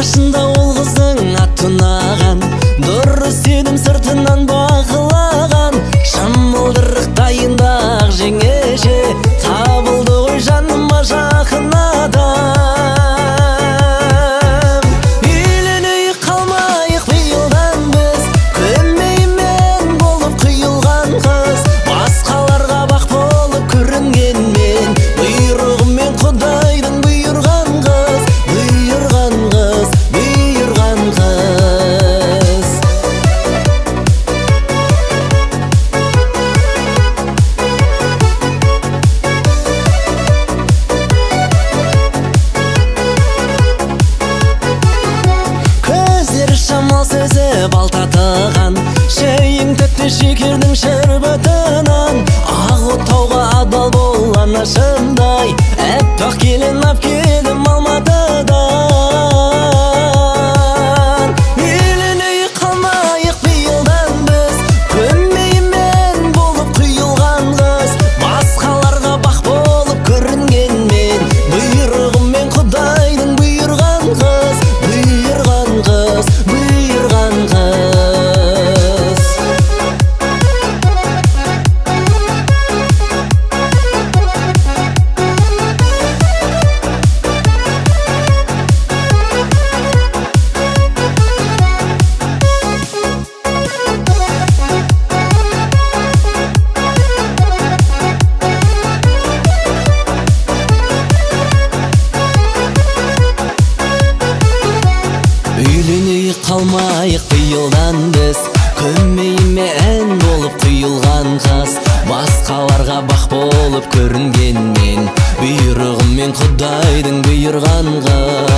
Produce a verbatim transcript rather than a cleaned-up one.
Алғашында ол қыздың аты ұнаған, дұрыс сенім сыртынан бағылаған. Шамылдырық дайындақ жеңеше, табылды ғой жаныма жақын адам. Үйленейік қалмайық биылдан біз, көмеймен болып құйылған қыз. Басқаларға бақ болып көрінгенмен, бұйрығымен Құдайдың бұйырған қыз, бұйырған қыз, бұйырған қыз. Көздері шамал сөзі балтатыған, шейін тәтті шекердің шәрбатынан. Ақ отауға адал бол анашымдай, әппақ келін ап келім Алматыдан. Үйленейік қалмайық биылдан біз, көмеймен болып құйылған қыз. Басқаларға бақ болып көрінгенмен, бұйрығымен Құдайдың бұйырған қыз, бұйырған қыз, бұйырған қыз. Үйленейік қалмайық биылдан біз, көмейіме ән болып құйылған қыз. Басқаларға бақ болып көрінгенмен, бұйрығымен Құдайдың бұйырған қыз.